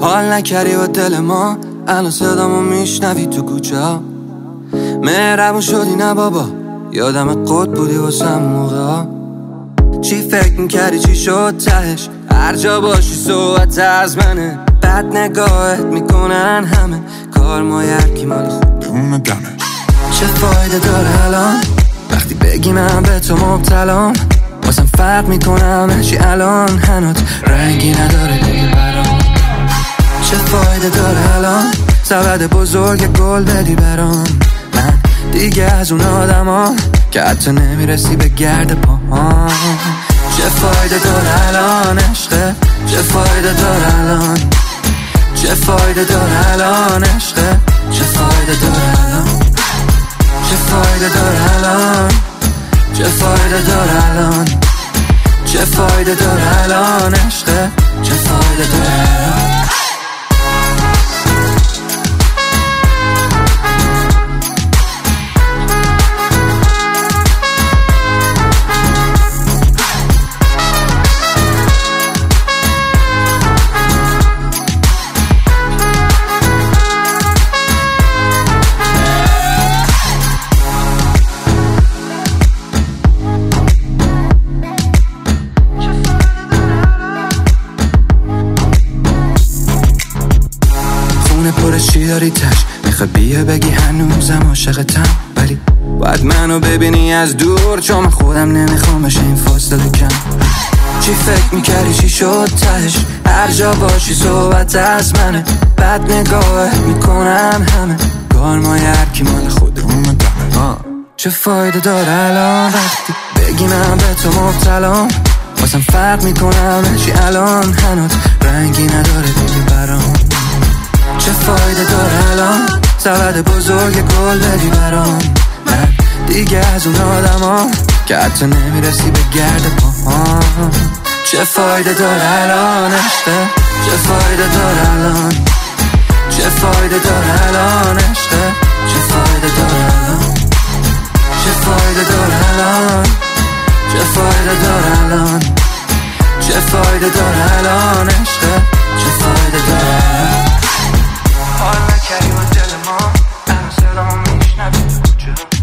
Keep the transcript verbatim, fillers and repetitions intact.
حال نکردی با دل ما، الان صدامو میشنوی تو کوچه ها. مهربون شدی نه بابا، یادم قد بودی واسه همون موقع ها. چی فکر میکردی چی شد تهش؟ هر جا باشی صحبت از منه. بد نگاهت میکنن همه، کار ما یکی مال خودمون دمه. چه فایده داره الان وقتی بگی من به تو مبتلام؟ واسم فرق میکنم چی الان هنوز رنگی نداره دیگه برام. چه فایده داره الان سبد بزرگ گل بدی برام؟ من دیگه از اون آدم ها که حتی نمیرسی به گرد پاهام. چه فایده داره الان عشقه؟ چه فایده داره الان؟ چه فایده داره الان عشقه؟ چه فایده داره الان؟ چه فایده داره الان؟ چه فایده داره الان؟ چه فایده داره الان عشقه؟ چه فایده داره الان؟ پرش چی داری تش؟ میخوای بیا بگی هنوزم عاشقتم، ولی باید منو ببینی از دور، چون من خودم نمیخوام بشه این فاصله کم. چی فکر میکردی چی شد تهش؟ هر جا باشی صحبت از منه. بد نگاهت میکنن همه، کار ما یکی مال خودمون دمه. چه فایده داره الان وقتی بگی من به تو مبتلام؟ واسم فرق میکنم چی الان هنوز رنگی نداره دیگه برام. چه فایده داره الان سبد بزرگ گل بدی برام؟ من دیگه از اون آدم ها که حتی نمیرسی به گرد پاهام. چه فایده داره الان عشقه؟ چه فایده داره الان؟ چه فایده داره الان عشقه؟ چه فایده داره الان؟ چه فایده داره الان؟ چه فایده داره الان؟ چه فایده داره الان عشقه؟ چه فایده داره الان؟ حال نکردی با دل ما، الان صدامو میشنوی تو کوچه.